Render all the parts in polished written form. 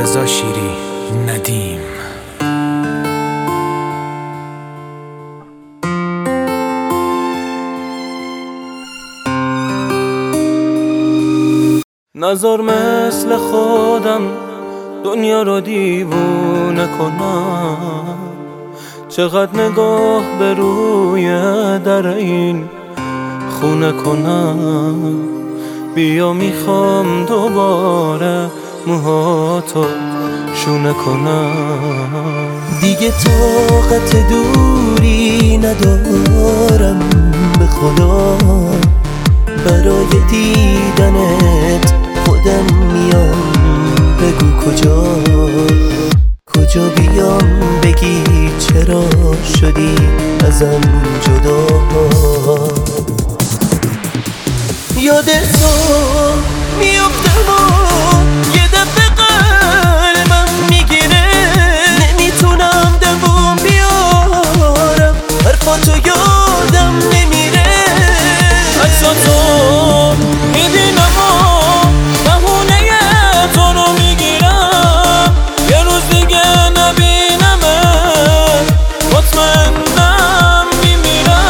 رضا شیری، ندیم. نظر مثل خودم دنیا رو دیوونه کنم، چقدر نگاه به روی در این خونه کنم. بیا میخوام دوباره موهاتو شونه کنم. دیگه طاقت دوری ندارم به خدا، برای دیدنت خودم میام. بگو کجا بیام، بگی چرا شدی ازم جدا. یادتو میافتم و یه دفعه قلبم میگیره، نمیتونم دووم بیارم، حرفاتو یادم نمیره. عکساتو میبینم و بهونه تو رو میگیرم، یه روز دیگه نبینمه مطمئنم میمیرم.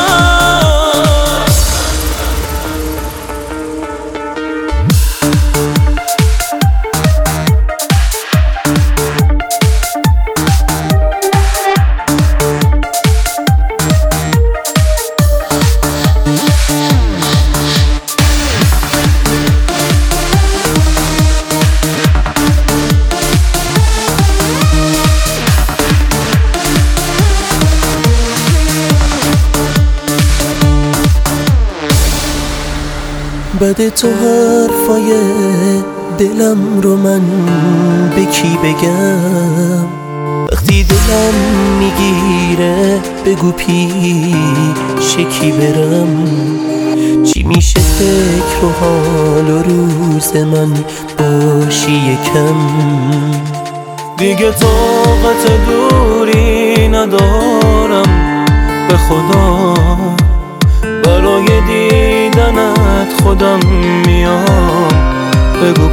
بعد تو حرفای دلم رو من به کی بگم؟ وقتی دلم میگیره بگو پیش کی برم؟ چی میشه فکر و حال و روز من باشی یکم؟ دیگه طاقت دوری ندارم به خدا، برای دیدنت خودم میام. بگو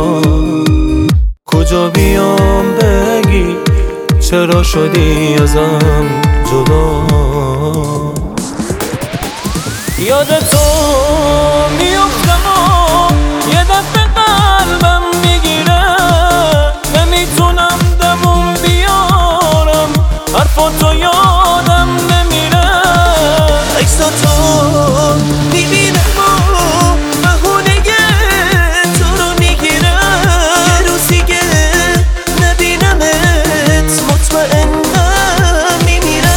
کجا بیام، بگی چرا شدی ازم جدا. یادتو میافتم و یه دفعه قلبم میگیره، نمیتونم دووم بیارم، حرفاتو یادم نمیره. عکساتو میبینم و بهونه تو رو میگیرم، یه روز دیگه نبینمت مطمئنم میمیرم.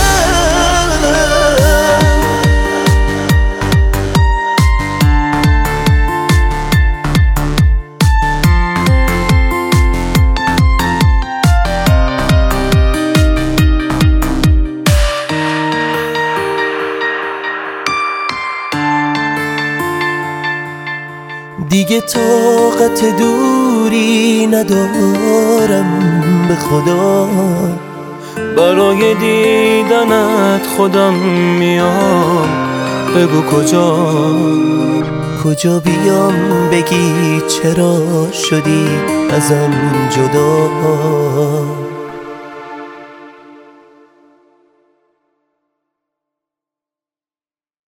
دیگه طاقت دوری ندارم به خدا، برای دیدنت خودم میام. بگو کجا بیام، بگی چرا شدی ازم جدا.